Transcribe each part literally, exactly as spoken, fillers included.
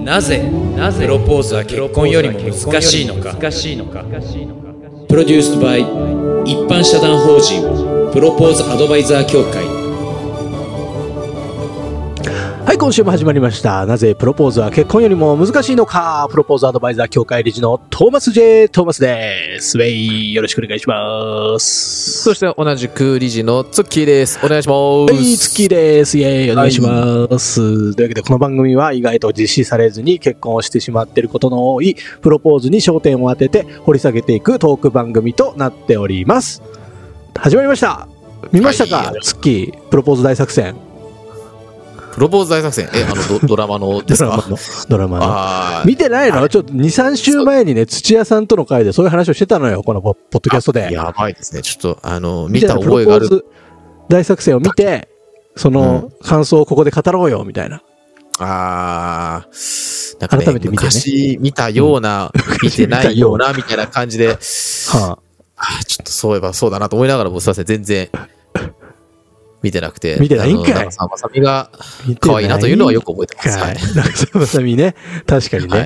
なぜなぜプロポーズは結婚よりも難しいのか。プロデュースバイ一般社団法人プロポーズアドバイザー協会。 はい、今週も始まりました。なぜプロポーズは結婚よりも難しいのか。プロポーズアドバイザー協会理事のトーマス J トーマスです。ウェイ、よろしくお願いします。 そして同じく理事のツッキーです。お願いします。 はい、ツッキーです。イェーイ、お願いします。はい、というわけでこの番組は意外と実施されずに結婚をしてしまっていることの多いプロポーズに焦点を当てて掘り下げていくトーク番組となっております。始まりました。見ましたか、はい、ツッキー、プロポーズ大作戦。 プロポーズ大作戦、え、あの ド, ドラマのですか？ ドラマの。ドラマの。見てないの？ちょっとに、さん週前にね、土屋さんとの会でそういう話をしてたのよ、このポッドキャストで。 やばいですね。ちょっと、あの、見た覚えがある。 プロポーズ大作戦を見て、その感想をここで語ろうよ、みたいな。 うん、あー、なんかね、 改めて見てね、 昔見たような、うん、見てないような、みたいな感じで、はあ、 あ、ちょっとそういえばそうだなと思いながらも、すいません、全然、見てなくて。 見てないんかい。 長澤まさみが可愛いなというのはよく覚えてます。はい。 長澤まさみね。確かにね。はい、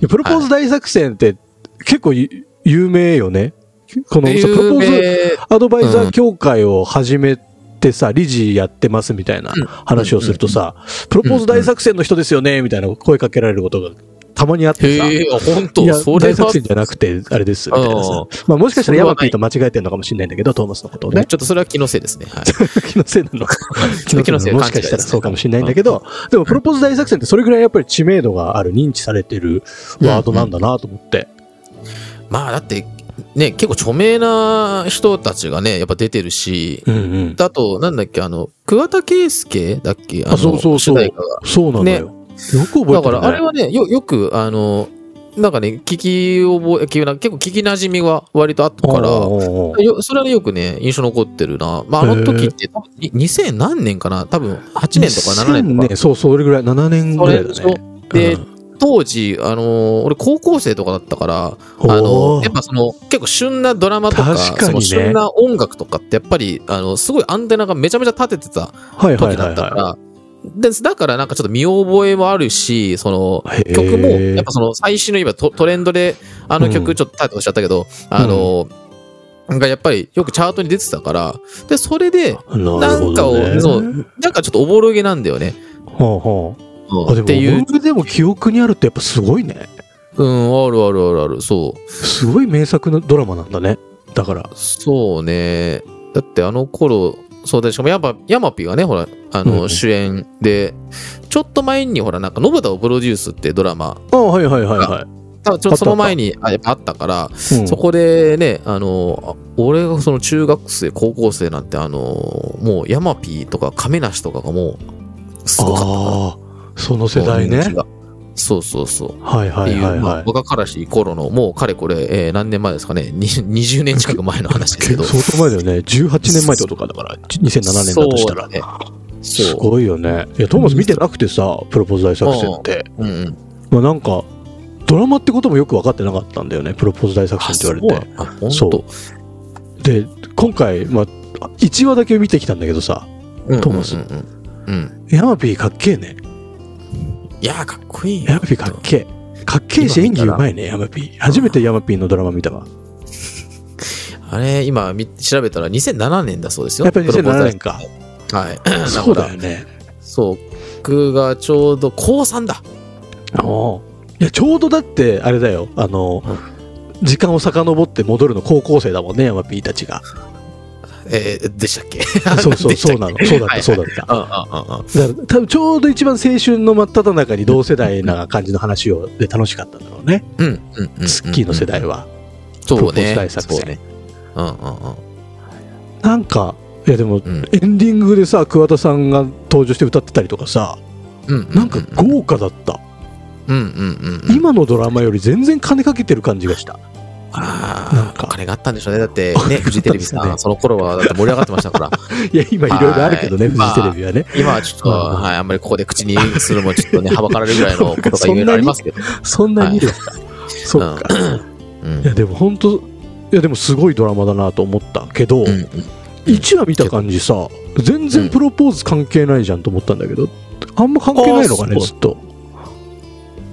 プロポーズ大作戦って結構有名よね。このプロポーズアドバイザー協会を始めてさ、理事やってますみたいな話をするとさ、プロポーズ大作戦の人ですよねみたいな声かけられることがたまにあってさ。 へー、本当。 いや、大作戦じゃなくて、あれです、みたいなさ。まあもしかしたらヤマピーと間違えてるのかもしれないんだけど、トーマスのことをね。 ちょっとそれは気のせいですね。はい、 気のせいなの。気のせいもしかしたらそうかもしれないんだけど、でもプロポーズ大作戦ってそれぐらいやっぱり知名度がある、認知されてるワードなんだなと思って。 うんうん、まあだって、ね、結構著名な人たちがね、やっぱ出てるし、うんうん、あと、なんだっけ、あの、桑田佳祐だっけ、あの、 あ、そうそうそう。そうなのよ。ね、よく覚えてるね。 だからあれはね、よ、よく、あの、なんかね、聞き覚え、結構聞き馴染みは割とあったから、それはね、よくね、印象残ってるな。まあ、あの時って、多分にせん何年かな、多分はちねんとかななねんとか。 ね、そう、それぐらい、ななねんぐらいだね。 で、うん、当時、あのー、俺高校生とかだったから、あのー、やっぱその、結構旬なドラマとか、 確かにね、 その旬な音楽とかってやっぱり、あの、すごいアンテナがめちゃめちゃ立ててた時だったから、でだからなんかちょっと見覚えもあるし、その曲もやっぱその最新の今 ト, トレンドであの曲ちょっとタイトルしちゃったけど、うん、あのなんかやっぱりよくチャートに出てたから、でそれでなんかを、ね、そうなんかちょっとおぼろげなんだよね。 ほうほう。あ、でもっていうおぼろげでも記憶にあるってやっぱすごいね。 うん、あるあるあるある、そう。 すごい名作のドラマなんだね。だからそうね。だってあの頃そうで、しかもやっぱヤマピがね、ほら、あの、うん、主演で、ちょっと前にほら、なんか、信田をプロデュースってドラマ。 ああ、はいはいはいはい。 ちょっとその前にあやっぱあったから、うん、そこでね、あの、俺がその中学生、高校生なんて、あの、もうヤマピとか亀梨とかがもう、すごかったから。ああ、 その世代ね。 そうそうそう。 はいはいはい、はい。まあ、 若からしい頃の、もうかれこれ、えー、何年前ですかね、にじゅうねん近く前の話ですけど。 相当前だよね。じゅうはちねんまえってことかだから、にせんななねんだとしたら。ね、すごいよね。いや、トーマス見てなくてさ、プロポーズ大作戦って。うんうん、まあなんか、ドラマってこともよく分かってなかったんだよね、プロポーズ大作戦って言われて。 あ、そう。そうで、今回、まあ、いちわだけ見てきたんだけどさ、トーマス。うん。ヤマピーかっけえね。 いやー、かっこいいよ。 ヤマピーかっけえ。かっけえし演技うまいね、ヤマピー。初めてヤマピーのドラマ見たわ。 あれ、今調べたらにせんななねんだそうですよ。 やっぱりにせんななねんか。 はい。 そうだよね。 そう。僕がちょうどこうさんだ。 ああ。いや、ちょうどだって、あれだよ。あの、うん、時間を遡って戻るの高校生だもんね、ヤマピーたちが。 えー、でしたっけ？ そうそう、そうなの。そうだった、そうだった。だから多分ちょうど一番青春の真っ只中に同世代な感じの話をで楽しかったんだろうね。 うん。うん。 ツッキーの世代は。 そうね。プロポーズ大作戦。 ね。うんうんうん。 なんか、いやでも、うん、エンディングでさ、桑田さんが登場して歌ってたりとかさ、うんうんうんうん、なんか豪華だった。 うんうんうんうん、 今のドラマより全然金かけてる感じがした。 ああ、なんかお金があったんでしょうね。だってね、フジテレビさん、ね、その頃はだって盛り上がってましたから。 いや、今いろいろあるけどね、フジテレビはね。 今はちょっと、はい、あんまりここで口にするもちょっとね、はばかられるぐらいのことがいろいろありますけど。 そんなにですか。はい、そっか。うん、いや、でも本当、いや、でもすごいドラマだなと思ったけど、うんうん、いちわ見た感じさ、全然プロポーズ関係ないじゃんと思ったんだけど、あんま関係ないのかね、ずっと。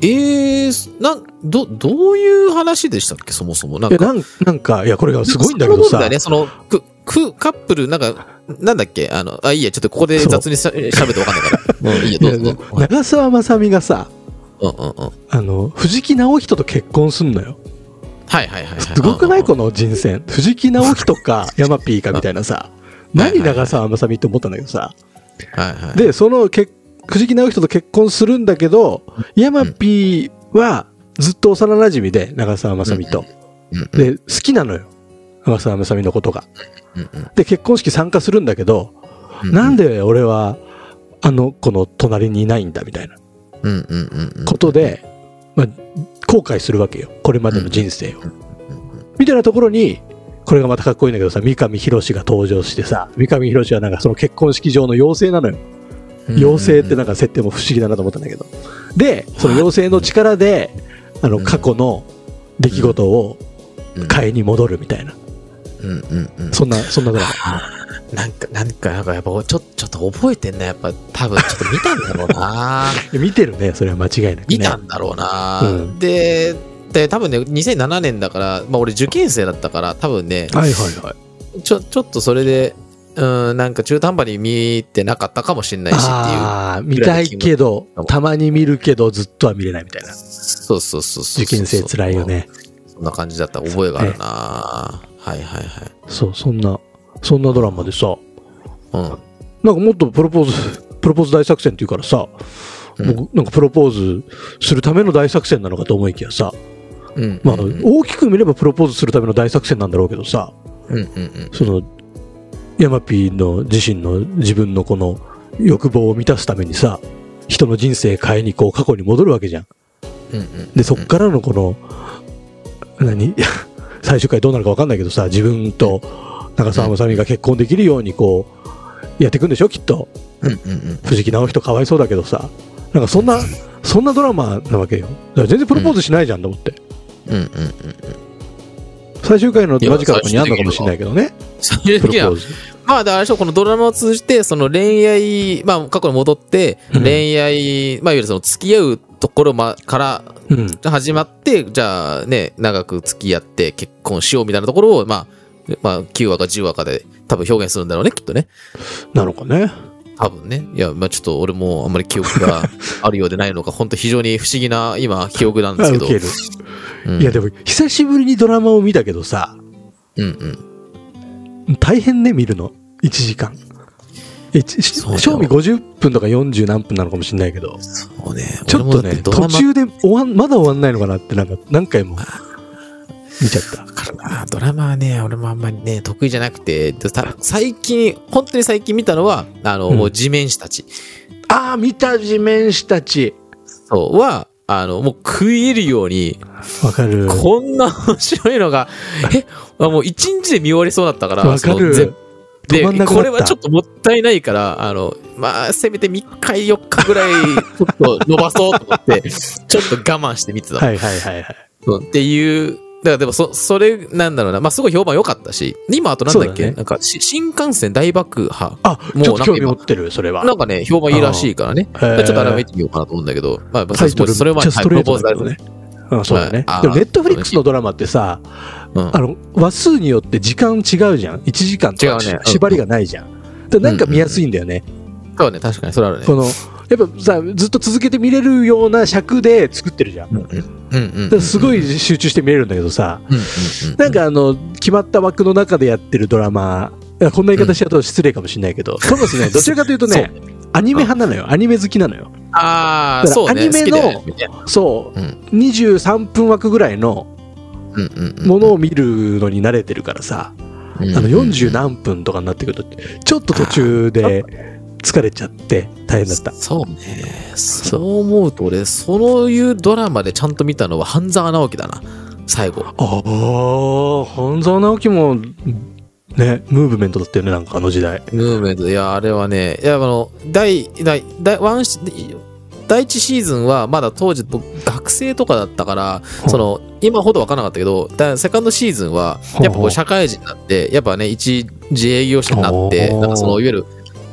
えー、なん、ど、どういう話でしたっけ、そもそも。なんか、 なんなんか、いや、これがすごいんだけどさ。 そうだね、その、く、く、カップル、なんか、なんだっけ、あの、あ、いいや、ちょっとここで雑にしゃべって分かんないから。うん、いいや、どうぞ。 長澤まさみがさ、 うんうんうん。 あの、藤木直人と結婚すんのよ。 はいはいはい、はい。 すごくないこの人選。藤木直人か、ヤマピーかみたいなさ。何長澤まさみって思ったんだけどさ。 はいはい。 で、その結藤木直人と結婚するんだけど、ヤマピーはずっと幼馴染で、長澤まさみと。で、好きなのよ。長澤まさみのことが。で、結婚式参加するんだけど、なんで俺はあの子の隣にいないんだみたいなことで、まあ、後悔するわけよ。これまでの人生を。みたいなところに、これがまたかっこいいんだけどさ、三上博史が登場してさ、三上博史はなんかその結婚式場の妖精なのよ。妖精ってなんか設定も不思議だなと思ったんだけど。で、その妖精の力で、あの過去の出来事を変えに戻るみたいな。そんな、そんなドラマ。 なんか、なんか、なんかやっぱちょ、ちょっと覚えてんな。やっぱ多分ちょっと見たんだろうな。 見てるね、それは間違いなくね。 見たんだろうな。うん、で、で、多分ね、にせんななねんだから、まあ俺受験生だったから、多分ね、 はいはいはい。 ちょ、ちょっとそれで、うん、なんか中途半端に見てなかったかもしれないしっていう。 ああ、見たいけど、たまに見るけど、ずっとは見れないみたいな。 そうそうそうそう。 受験生辛いよね。 そんな感じだった覚えがあるな。はいはいはい。 そう、そんな、そんなドラマでさ、 うん。 なんかもっとプロポーズ、プロポーズ大作戦っていうからさ、うん、僕なんかプロポーズするための大作戦なのかと思いきやさ、うん、まあ、大きく見ればプロポーズするための大作戦なんだろうけどさ、 うんうんうん、その、 ヤマピーの自身の自分のこの欲望を満たすためにさ、人の人生変えにこう過去に戻るわけじゃん。うんうんうん、で、そっからのこの、何最終回どうなるか分かんないけどさ、自分と長澤まさみが結婚できるようにこうやっていくんでしょきっと、うんうんうん、藤木直人かわいそうだけどさ、なんかそんなそんなドラマなわけよ。だから全然プロポーズしないじゃんと思って、うんうんうんうん、最終回の間近とかにあんのかもしれないけどね。 最終的にはまあだからこのドラマを通じてその恋愛、まあ過去に戻って恋愛、うん、まあいわゆるその付き合うところから始まって、うん、じゃあね長く付き合って結婚しようみたいなところをまあまあきゅうわかじゅうわかで多分表現するんだろうねきっとね。 なのかね。 多分ね。いやまあちょっと俺もあんまり記憶があるようでないのか本当非常に不思議な今記憶なんですけど。 受ける、うん、いやでも久しぶりにドラマを見たけどさ。うんうん。大変ね見るのいちじかん。賞味ごじゅっぷんとかよんじゅう何分なのかもしれないけど、そうね、ちょっとね途中で終わんまだ終わんないのかなってなんか何回も見ちゃった。 だからなドラマはね俺もあんまりね得意じゃなくて、最近本当に最近見たのはあの、うん、もう地面師たち。 ああ見た地面師たち。 そうはあのもう食い入るようにわかる。 こんな面白いのがえもう一日で見終わりそうだったからわかる。 でこれはちょっともったいないからあのまあせめてみっかよっかぐらいちょっと伸ばそうと思ってちょっと我慢して見てたはいはいはいはいそうっていうだからでもそそれなんだろうなまあすごい評判良かったし今あとなんだっけ、ね、なんか新幹線大爆破あもうちょっと興味持ってるそれはなんかね評判いいらしいからねちょっと改めてみようかなと思うんだけどまあそれはストレートだよね。あそうだね、はい、でもネットフリックスのドラマってさ、うん、あの話数によって時間違うじゃんいちじかんとか、ね、縛りがないじゃん、うん、でなんか見やすいんだよね、 うんうん、そうね確かにそれあるねこのやっぱさずっと続けて見れるような尺で作ってるじゃん、うんうんうん、すごい集中して見れるんだけどさ、うんうんうん、なんかあの決まった枠の中でやってるドラマこんな言い方しちゃうと失礼かもしれないけど、うん、そうですねどちらかというとねアニメ派なのよ、アニメ好きなのよ。 ああ、そうね。 アニメの、そう、うん、にじゅうさんぷん枠ぐらいのものを見るのに慣れてるからさ、うんうんうん、あのよんじゅう何分とかになってくると、ちょっと途中で疲れちゃって大変だった。 そうね。そう思うと俺、そういうドラマでちゃんと見たのは半沢直樹だな、最後。ああ、半沢直樹も、ね、ムーブメントだったよねなんかあの時代。 ムーブメントいやあれはねいやあの第第第ワン第一シーズンはまだ当時学生とかだったから、うん、その今ほど分からなかったけどだセカンドシーズンはやっぱこう社会人になってやっぱね一自営業者になってなんかそのいわゆる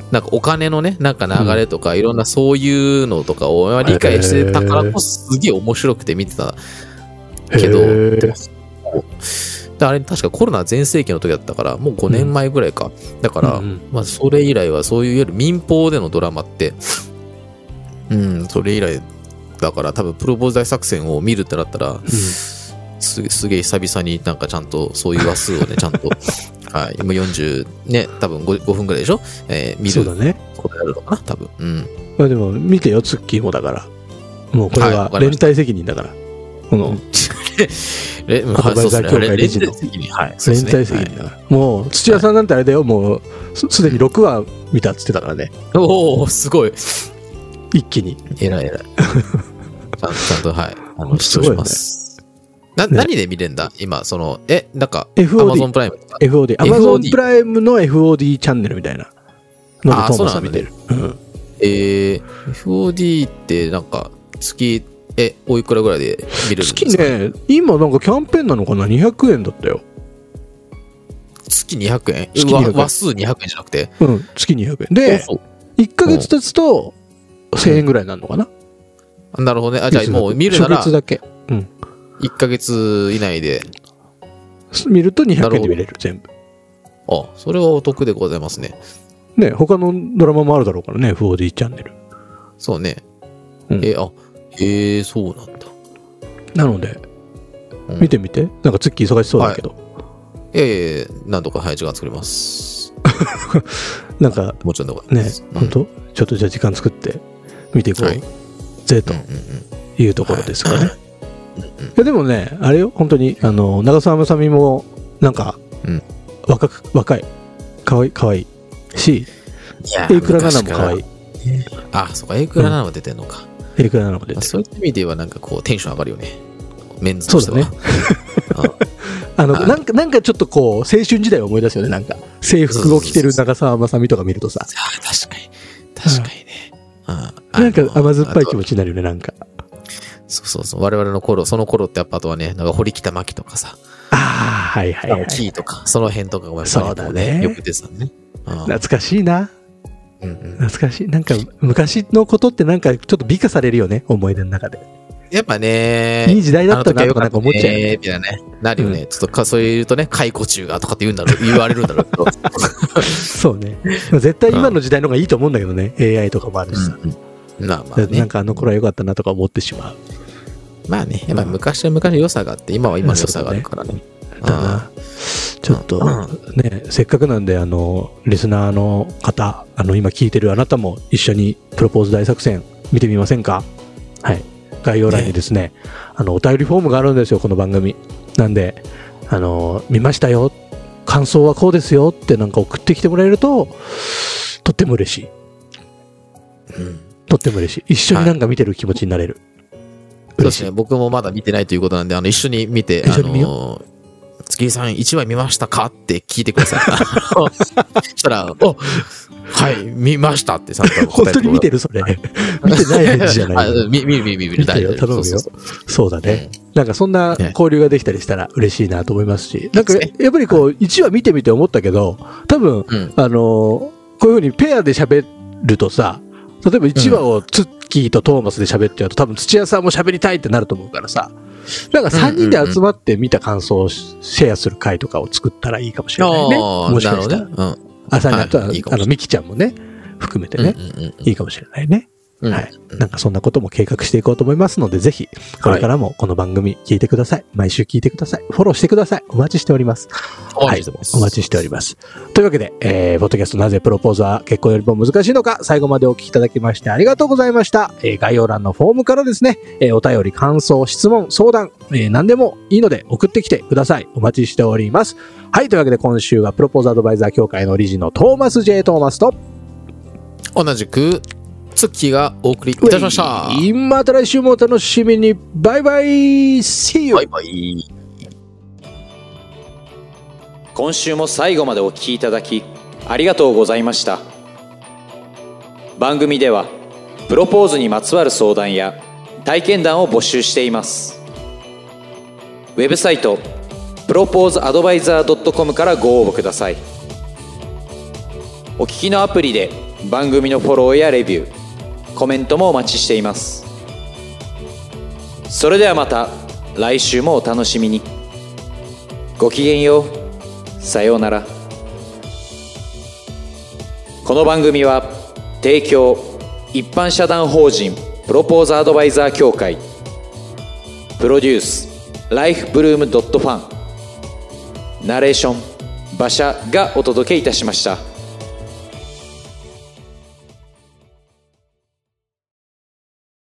なんかお金のね、なんか流れとか、いろんなそういうのとかを理解してたからこそすげえ面白くて見てたけど、でもあれ確かコロナ全盛期の時だったから、もうごねんまえぐらいか。だから、まあそれ以来はそういういわゆる民放でのドラマって、うん、それ以来だから多分プロポーズ大作戦を見るってなったら、うん、す, すげえ久々になんかちゃんとそういう話数をね、ちゃんと、はい、今よんじゅうね、多分 5, ごふんぐらいでしょ、えー、見ることやるのかな、多分。うん。 まあでも見てよ、ツッキーもだから。もうこれは連帯責任だから。はい、この、 え、まあ、そうですね。連帯責任。はい。 連帯責任だから。もう、土屋さんなんてあれだよ、もう、すでにろくわ見たって言ってたからね。 おお、すごい。 一気に。 えらいえらい。ちゃんちゃんと、はい。あの、視聴します。な、何で見れんだ今、その、え、なんか、Amazon プライムとか。 エフオーディー。Amazon プライムの エフオーディー チャンネルみたいなので、トーマスさん見てる。 えー、エフオーディー ってなんか、月、え、おいくらぐらいで見れるんですか？ 月ね、今なんかキャンペーンなのかな？にひゃくえんだったよ。 月にひゃくえん？月にひゃくえん。話数にひゃくえんじゃなくて？ うん、月にひゃくえん。で、いっかげつ経つとせんえんぐらいになるのかな？ うん、なるほどね。あ、じゃあもう見るなら、 初月だけ。うん。 いっかげつ以内で。 見るとにひゃくえんで見れる、全部。 あ、それはお得でございますね。 ね、他のドラマもあるだろうからね、エフオーディー チャンネル。 そうね。 うん、 え、あ、へえ、そうなんだ。 なので、うん、見てみて。なんかツッキー忙しそうだけど。 はい、ええ、なんとか早い時間作ります。 なんか、 もちろんでございます。 ね、本当、うん、ちょっとじゃあ時間作って見ていこう、はい、ぜというところですかね。はい、いやでもね、あれよ、本当に、あの、長澤まさみも、なんか、うん、若く、若い、かわいい、かわいいし、エイクラナナもかわいい。 あ、そうか、エイクラナナも出てんのか。 エイクラナナも出てる。 そういう意味では、なんかこう、テンション上がるよね。メンズとしては。そうだね。あの、なんか、なんかちょっとこう、青春時代を思い出すよね、なんか。制服を着てる長澤まさみとか見るとさ。 確かに。確かにね。 ああなんか甘酸っぱい気持ちになるよね、なんか。 そうそうそう。我々の頃、その頃ってやっぱあとはね、なんか堀北真希とかさ。 ああ、はいはいはい。 キーとか、その辺とかがやっぱり、 そうだね。 よく出てたね。 懐かしいな。 うんうん、 懐かしい。なんか、昔のことってなんかちょっと美化されるよね、思い出の中で。 やっぱね、 いい時代だったなとかなんか思っちゃう、 ね。みたいなね。なるよね。うん、ちょっとか、そう言うとね、解雇中がとかって言うんだろう、言われるんだろうけど。 そうね。絶対今の時代の方がいいと思うんだけどね。うん、エーアイ とかもあるしさ。うんうん、まあまあ、ね、なんかあの頃は良かったなとか思ってしまう。 まあね、やっぱ昔は昔の良さがあって、今は今の良さがあるからね。 だな。ちょっとね、せっかくなんで、あの、リスナーの方、あの、今聞いてるあなたも一緒にプロポーズ大作戦見てみませんか？はい。概要欄にですね、ねあの、お便りフォームがあるんですよ、この番組。なんで、あの、見ましたよ、感想はこうですよってなんか送ってきてもらえると、とっても嬉しい。うん。とっても嬉しい。一緒になんか見てる気持ちになれる。はい、 そうですね、僕もまだ見てないということなんで、あの、一緒に見て、あの、月井さんいちわい見ましたかって聞いてください。そしたら、おはい、見ましたってちゃんと答えて本当に見てるそれ。見てない返事じゃない。 見、見、見、見、見、 頼むよ。そうそうそう。そうだね。うん、なんかそんな交流ができたりしたら嬉しいなと思いますし、なんかやっぱりこう、いちわ見てみて思ったけど、多分、うん、あの、こういうふうにペアで喋るとさ、例えばいちわをツッキーとトーマスで喋ってやると、多分土屋さんも喋りたいってなると思うからさ、なんかさんにんで集まって見た感想をシェアする会とかを作ったらいいかもしれないね。もしかしたら。ね、うん、あ、さんにんあとは、はい、あの、ミキちゃんもね、含めてね、うんうんうん、いいかもしれないね。うん、はい。なんかそんなことも計画していこうと思いますので、ぜひ、これからもこの番組聞いてください。毎週聞いてください。フォローしてください。お待ちしております。はい。お待ちしております。というわけで、えー、ポッドキャストなぜプロポーズは結婚よりも難しいのか、最後までお聞きいただきましてありがとうございました。えー、概要欄のフォームからですね、えー、お便り、感想、質問、相談、えー、何でもいいので送ってきてください。お待ちしております。はい。というわけで今週はプロポーズアドバイザー協会の理事のトーマス J. トーマスと、 同じく、ツッキーがお送りいたしました。 また来週もお楽しみに。バイバイ See you! バイバイ。 今週も最後までお聞きいただきありがとうございました。番組ではプロポーズにまつわる相談や体験談を募集しています。ウェブサイトプロポーズアドバイザー ドットコム からご応募ください。お聞きのアプリで番組のフォローやレビュー、コメントもお待ちしています。それではまた来週もお楽しみに。ごきげんよう。さようなら。この番組は提供一般社団法人プロポーズアドバイザー協会、プロデュースライフブルームドットファン、ナレーション馬車がお届けいたしました。